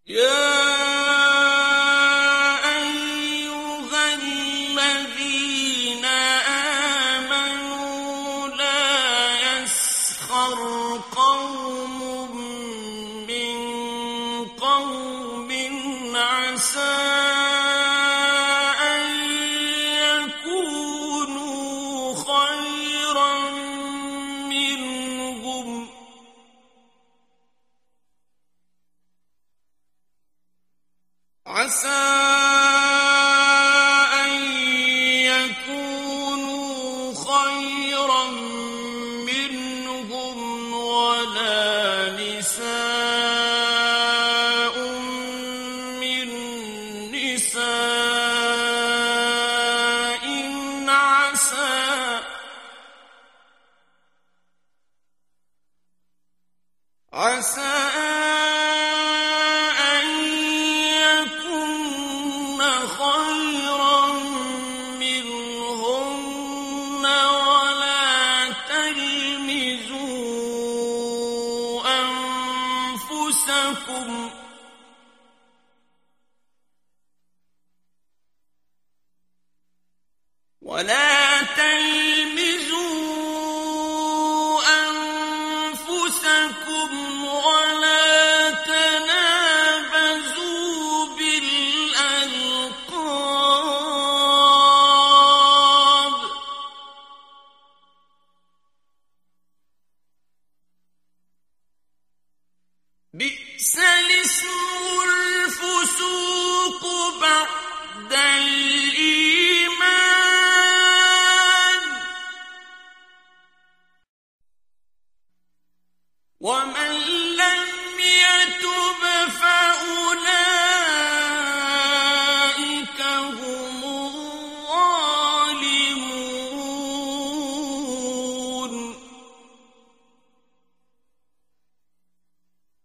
يَا أَيُّهَا الَّذِينَ آمَنُوا لَا يَسْخَرْ قَوْمٌ مِّن قَوْمٍ عَسَىٰ أَن يَكُونُوا خَيْرًا مِّنْهُمْ ۖ عَسَىٰ أَن يَكُونُوا خَيْرًا مِّنْهُمْ ۖ وَلَا نِسَاءٌ مِّن نِّسَاءٍ عَسَىٰ أَن يَكُنَّ خَيْرًا مِّنْهُنَّ ۖ وَلَا تَلْمِزُوا أَنفُسَكُمْ ۚ وَلَا تَنَابَزُوا بِالْأَلْقَابِ ۖ بِئْسَ الِاسْمُ